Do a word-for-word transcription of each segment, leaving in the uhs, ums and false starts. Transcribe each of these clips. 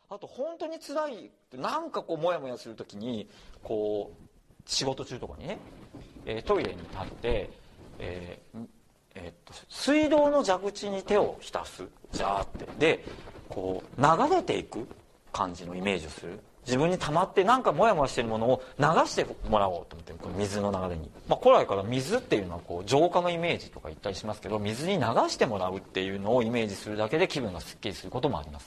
あと本当に辛いなんかこうモヤモヤするときにこう仕事中とかにね、えー、トイレに立って、えーえー、っと水道の蛇口に手を浸すジャーってでこう流れていく感じのイメージをする。自分に溜まってなんかモヤモヤしてるものを流してもらおうと思って、この水の流れに、まあ、古来から水っていうのはこう浄化のイメージとか言ったりしますけど、水に流してもらうっていうのをイメージするだけで気分がすっきりすることもあります。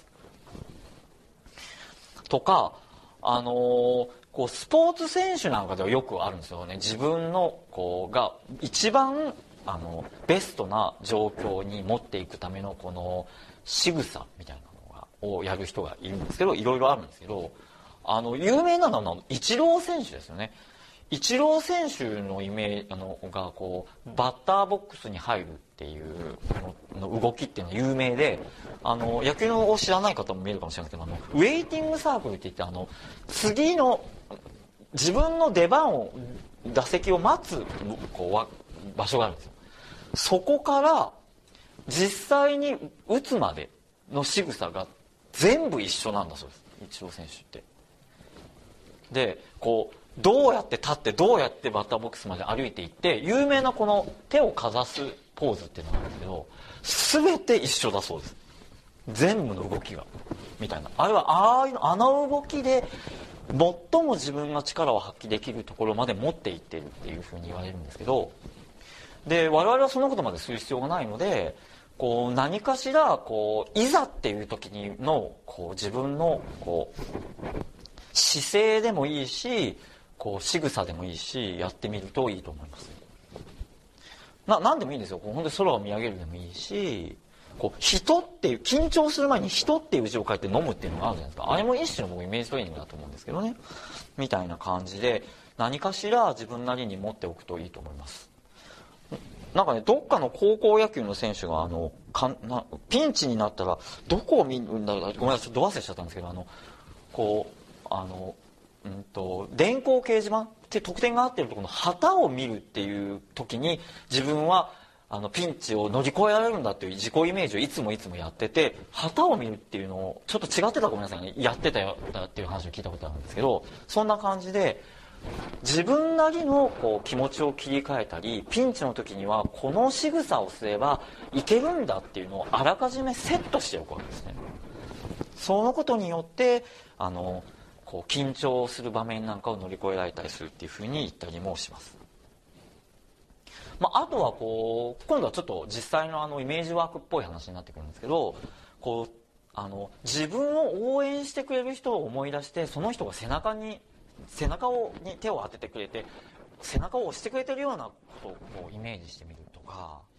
とかあのー、こうスポーツ選手なんかではよくあるんですよね。自分のこうが一番あのベストな状況に持っていくためのこの仕草みたいなのがをやる人がいるんですけど、いろいろあるんですけど、あの有名なのはイチロー選手ですよね。イチロー選手のイメージあのがこうバッターボックスに入るっていうのの動きっていうのは有名で、あの野球を知らない方も見えるかもしれないですけど、あのウェイティングサークルっていって、あの次の自分の出番を打席を待つこう場所があるんですよ。そこから実際に打つまでの仕草が全部一緒なんだそうです、イチロー選手って。でこうどうやって立ってどうやってバッターボックスまで歩いていって、有名なこの手をかざすポーズっていうのがあるんですけど、全て一緒だそうです。全部の動きがみたいな、あるいはああいうあの動きで最も自分が力を発揮できるところまで持っていってるっていうふうに言われるんですけど、で我々はそのことまでする必要がないので、こう何かしらこういざっていう時にのこう自分のこう姿勢でもいいし、こう仕草でもいいし、やってみるといいと思います。な何でもいいんですよ。こう本当に空を見上げるでもいいし、こう人っていう緊張する前に人っていう字を書いて飲むっていうのがあるじゃないですか。あれも一種の僕イメージトレーニングだと思うんですけどね、みたいな感じで何かしら自分なりに持っておくといいと思います。なんかね、どっかの高校野球の選手があのかなピンチになったらどこを見るんだろう、ごめんなさい、ちょっとど忘れしちゃったんですけど、あのこうあの、うんと、電光掲示板って得点が合ってるところの旗を見るっていう時に自分はあのピンチを乗り越えられるんだっていう自己イメージをいつもいつもやってて、旗を見るっていうのをちょっと違ってたらごめんなさいね、やってたよっていう話を聞いたことあるんですけど、そんな感じで自分なりのこう気持ちを切り替えたり、ピンチの時にはこの仕草をすればいけるんだっていうのをあらかじめセットしておくわけですね。そのことによってあのこう緊張する場面なんかを乗り越えられたりするっていうふうに言ったりもします。まあ、あとはこう今度はちょっと実際のあのイメージワークっぽい話になってくるんですけど、こうあの自分を応援してくれる人を思い出して、その人が背中に背中をに手を当ててくれて背中を押してくれてるようなことをこうイメージしてみるとか、